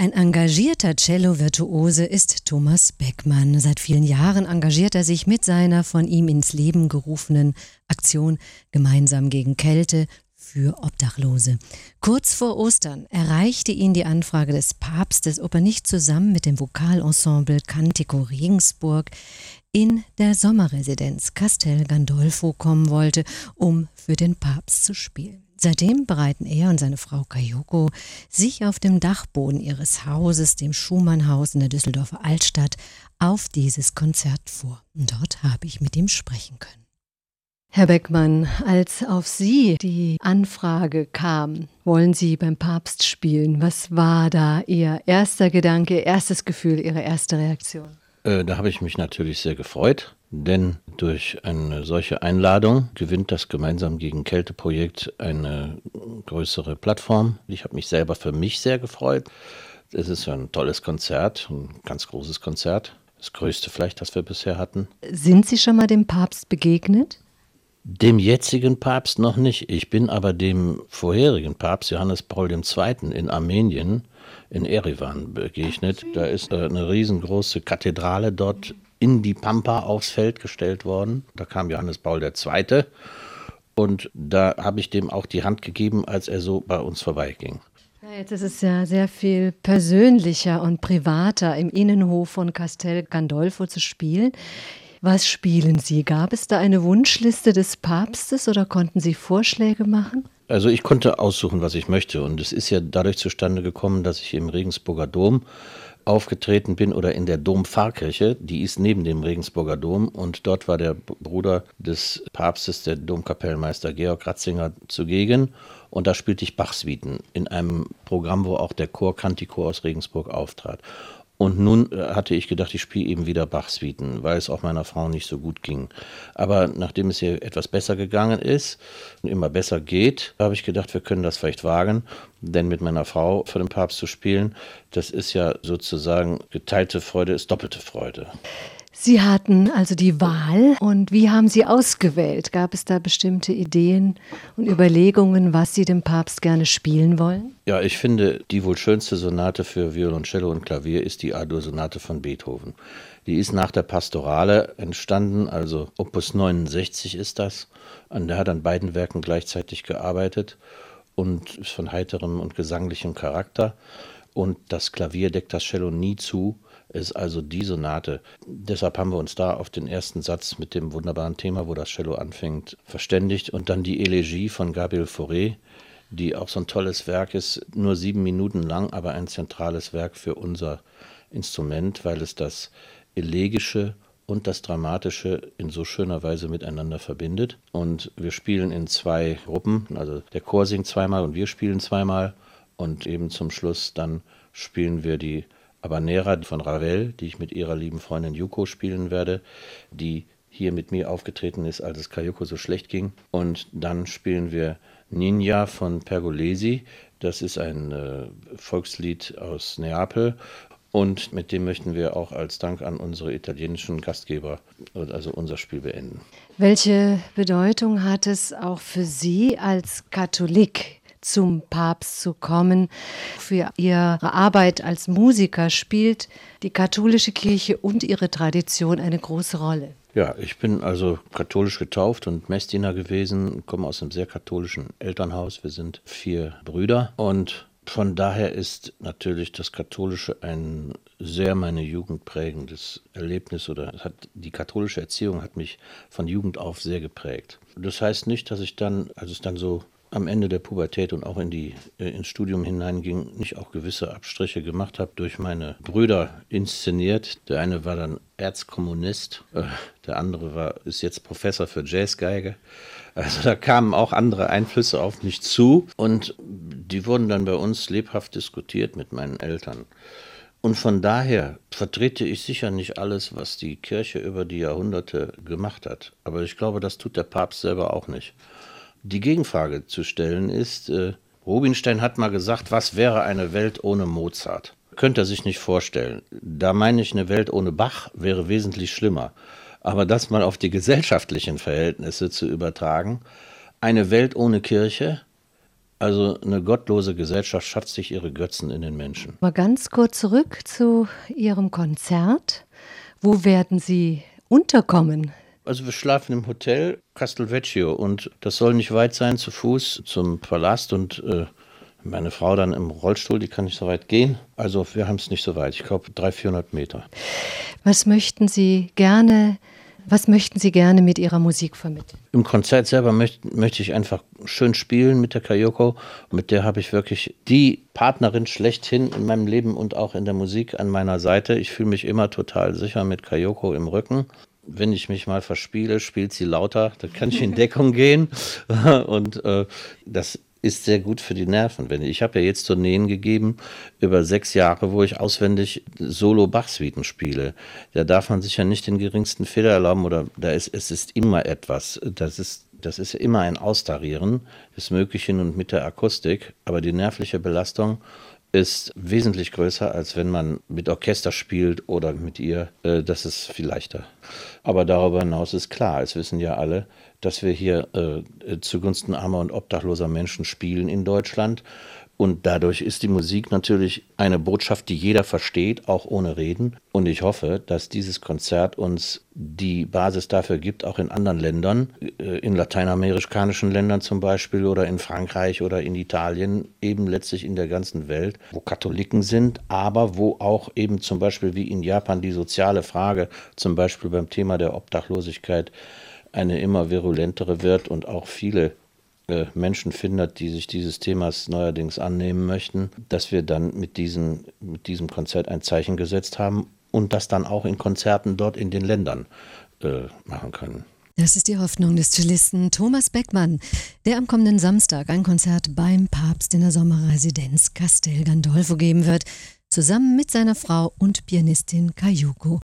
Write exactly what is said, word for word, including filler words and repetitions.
Ein engagierter Cello-Virtuose ist Thomas Beckmann. Seit vielen Jahren engagiert er sich mit seiner von ihm ins Leben gerufenen Aktion Gemeinsam gegen Kälte für Obdachlose. Kurz vor Ostern erreichte ihn die Anfrage des Papstes, ob er nicht zusammen mit dem Vokalensemble Cantico Regensburg in der Sommerresidenz Castel Gandolfo kommen wollte, um für den Papst zu spielen. Seitdem bereiten er und seine Frau Kayoko sich auf dem Dachboden ihres Hauses, dem Schumannhaus in der Düsseldorfer Altstadt, auf dieses Konzert vor. Und dort habe ich mit ihm sprechen können. Herr Beckmann, als auf Sie die Anfrage kam, wollen Sie beim Papst spielen, was war da Ihr erster Gedanke, Ihr erstes Gefühl, Ihre erste Reaktion? Äh, da habe ich mich natürlich sehr gefreut, denn durch eine solche Einladung gewinnt das Gemeinsam gegen Kälte-Projekt eine größere Plattform. Ich habe mich selber für mich sehr gefreut. Es ist ein tolles Konzert, ein ganz großes Konzert, das größte vielleicht, das wir bisher hatten. Sind Sie schon mal dem Papst begegnet? Dem jetzigen Papst noch nicht. Ich bin aber dem vorherigen Papst, Johannes Paul der Zweite. in Armenien, in Erivan begegnet. Da ist eine riesengroße Kathedrale dort in die Pampa aufs Feld gestellt worden. Da kam Johannes Paul der Zweite. Und da habe ich dem auch die Hand gegeben, als er so bei uns vorbeiging. Ja, jetzt ist es ja sehr viel persönlicher und privater, im Innenhof von Castel Gandolfo zu spielen. Was spielen Sie? Gab es da eine Wunschliste des Papstes oder konnten Sie Vorschläge machen? Also ich konnte aussuchen, was ich möchte. Und es ist ja dadurch zustande gekommen, dass ich im Regensburger Dom aufgetreten bin oder in der Dompfarrkirche. Die ist neben dem Regensburger Dom. Und dort war der Bruder des Papstes, der Domkapellmeister Georg Ratzinger, zugegen. Und da spielte ich Bach-Suiten in einem Programm, wo auch der Chor Cantico aus Regensburg auftrat. Und nun hatte ich gedacht, ich spiele eben wieder Bach-Suiten, weil es auch meiner Frau nicht so gut ging. Aber nachdem es ihr etwas besser gegangen ist und immer besser geht, habe ich gedacht, wir können das vielleicht wagen. Denn mit meiner Frau für den Papst zu spielen, das ist ja sozusagen geteilte Freude, ist doppelte Freude. Sie hatten also die Wahl und wie haben Sie ausgewählt? Gab es da bestimmte Ideen und Überlegungen, was Sie dem Papst gerne spielen wollen? Ja, ich finde, die wohl schönste Sonate für Violoncello und Klavier ist die A-Dur-Sonate von Beethoven. Die ist nach der Pastorale entstanden, also Opus neunundsechzig ist das. Und der hat an beiden Werken gleichzeitig gearbeitet und ist von heiterem und gesanglichem Charakter. Und das Klavier deckt das Cello nie zu. Ist also die Sonate. Deshalb haben wir uns da auf den ersten Satz mit dem wunderbaren Thema, wo das Cello anfängt, verständigt. Und dann die Elegie von Gabriel Fauré, die auch so ein tolles Werk ist, nur sieben Minuten lang, aber ein zentrales Werk für unser Instrument, weil es das Elegische und das Dramatische in so schöner Weise miteinander verbindet. Und wir spielen in zwei Gruppen, also der Chor singt zweimal und wir spielen zweimal. Und eben zum Schluss dann spielen wir die Habanera von Ravel, die ich mit ihrer lieben Freundin Yuko spielen werde, die hier mit mir aufgetreten ist, als es Kayoko so schlecht ging. Und dann spielen wir Ninja von Pergolesi. Das ist ein äh, Volkslied aus Neapel. Und mit dem möchten wir auch als Dank an unsere italienischen Gastgeber, also unser Spiel beenden. Welche Bedeutung hat es auch für Sie als Katholik, zum Papst zu kommen? Für Ihre Arbeit als Musiker spielt die katholische Kirche und ihre Tradition eine große Rolle. Ja, ich bin also katholisch getauft und Messdiener gewesen, komme aus einem sehr katholischen Elternhaus. Wir sind vier Brüder und von daher ist natürlich das Katholische ein sehr meine Jugend prägendes Erlebnis oder hat, die katholische Erziehung hat mich von Jugend auf sehr geprägt. Das heißt nicht, dass ich dann, als es dann so am Ende der Pubertät und auch in die, äh, ins Studium hineinging, nicht auch gewisse Abstriche gemacht habe, durch meine Brüder inszeniert. Der eine war dann Erzkommunist, äh, der andere war, ist jetzt Professor für Jazzgeige. Also da kamen auch andere Einflüsse auf mich zu und die wurden dann bei uns lebhaft diskutiert mit meinen Eltern. Und von daher vertrete ich sicher nicht alles, was die Kirche über die Jahrhunderte gemacht hat. Aber ich glaube, das tut der Papst selber auch nicht. Die Gegenfrage zu stellen ist, äh, Rubinstein hat mal gesagt, was wäre eine Welt ohne Mozart? Könnte er sich nicht vorstellen. Da meine ich, eine Welt ohne Bach wäre wesentlich schlimmer. Aber das mal auf die gesellschaftlichen Verhältnisse zu übertragen, eine Welt ohne Kirche, Also eine gottlose Gesellschaft schafft sich ihre Götzen in den Menschen. Mal ganz kurz zurück zu Ihrem Konzert. Wo werden Sie unterkommen? Also wir schlafen im Hotel Castelvecchio und das soll nicht weit sein zu Fuß zum Palast und äh, meine Frau dann im Rollstuhl, die kann nicht so weit gehen. Also wir haben es nicht so weit, ich glaube dreihundert, vierhundert Meter. Was möchten Sie gerne, was möchten Sie gerne mit Ihrer Musik vermitteln? Im Konzert selber möchte, möchte ich einfach schön spielen mit der Kayoko. Mit der habe ich wirklich die Partnerin schlechthin in meinem Leben und auch in der Musik an meiner Seite. Ich fühle mich immer total sicher mit Kayoko im Rücken. Wenn ich mich mal verspiele, spielt sie lauter, dann kann ich in Deckung gehen. Und äh, das ist sehr gut für die Nerven. Ich habe ja jetzt Tourneen gegeben über sechs Jahre, wo ich auswendig Solo-Bach-Suiten spiele. Da darf man sich ja nicht den geringsten Fehler erlauben oder da ist, es ist immer etwas. Das ist, das ist immer ein Austarieren des Möglichen und mit der Akustik. Aber die nervliche Belastung ist wesentlich größer, als wenn man mit Orchester spielt oder mit ihr. Das ist viel leichter. Aber darüber hinaus ist klar, es wissen ja alle, dass wir hier äh, zugunsten armer und obdachloser Menschen spielen in Deutschland. Und dadurch ist die Musik natürlich eine Botschaft, die jeder versteht, auch ohne Reden. Und ich hoffe, dass dieses Konzert uns die Basis dafür gibt, auch in anderen Ländern, in lateinamerikanischen Ländern zum Beispiel oder in Frankreich oder in Italien, eben letztlich in der ganzen Welt, wo Katholiken sind, aber wo auch eben zum Beispiel wie in Japan die soziale Frage, zum Beispiel beim Thema der Obdachlosigkeit, eine immer virulentere wird und auch viele Menschen findet, die sich dieses Themas neuerdings annehmen möchten, dass wir dann mit diesem, mit diesem Konzert ein Zeichen gesetzt haben und das dann auch in Konzerten dort in den Ländern äh, machen können. Das ist die Hoffnung des Cellisten Thomas Beckmann, der am kommenden Samstag ein Konzert beim Papst in der Sommerresidenz Castel Gandolfo geben wird, zusammen mit seiner Frau und Pianistin Kayoko